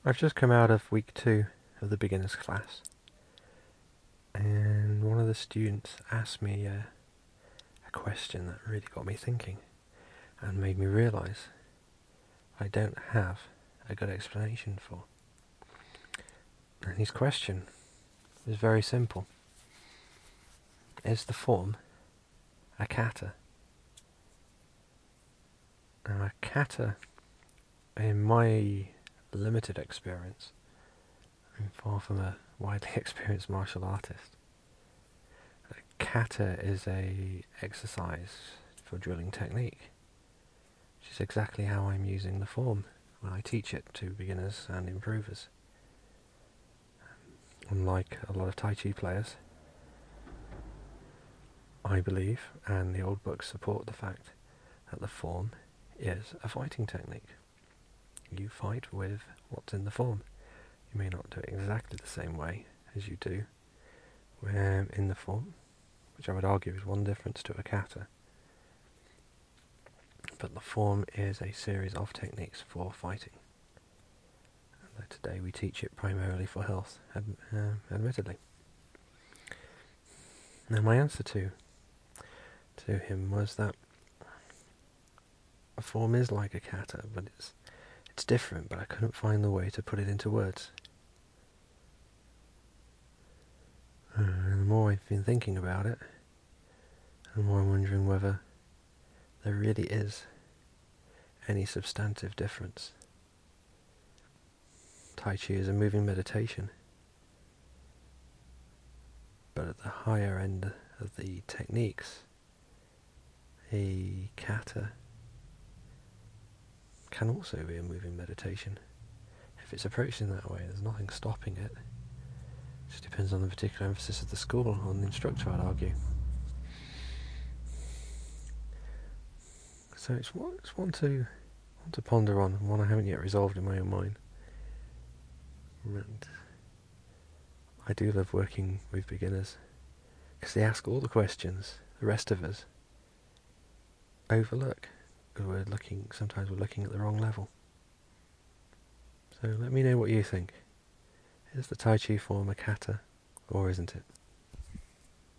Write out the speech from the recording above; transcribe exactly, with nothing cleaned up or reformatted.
I've just come out of week two of the beginners class, and one of the students asked me uh, a question that really got me thinking and made me realise I don't have a good explanation for. And his question was very simple. Is the form a kata? Now, a kata, in my limited experience, I'm far from a widely experienced martial artist. A kata is a exercise for drilling technique, which is exactly how I'm using the form when I teach it to beginners and improvers. Unlike a lot of Tai Chi players, I believe, and the old books support the fact, that the form is a fighting technique. You fight with what's in the form. You may not do it exactly the same way as you do um, in the form, which I would argue is one difference to a kata. But the form is a series of techniques for fighting. And today we teach it primarily for health, ad- uh, admittedly. Now my answer to to him was that a form is like a kata, but it's it's different, but I couldn't find the way to put it into words. Uh, and the more I've been thinking about it, the more I'm wondering whether there really is any substantive difference. Tai Chi is a moving meditation, but at the higher end of the techniques, a kata can also be a moving meditation. If it's approached in that way, there's nothing stopping it. It just depends on the particular emphasis of the school, on the instructor, I'd argue. So it's one, it's one to one to ponder on, one I haven't yet resolved in my own mind. And I do love working with beginners, because they ask all the questions the rest of us overlook, because we're looking, sometimes we're looking at the wrong level. So let me know what you think. Is the Tai Chi form a kata, or isn't it?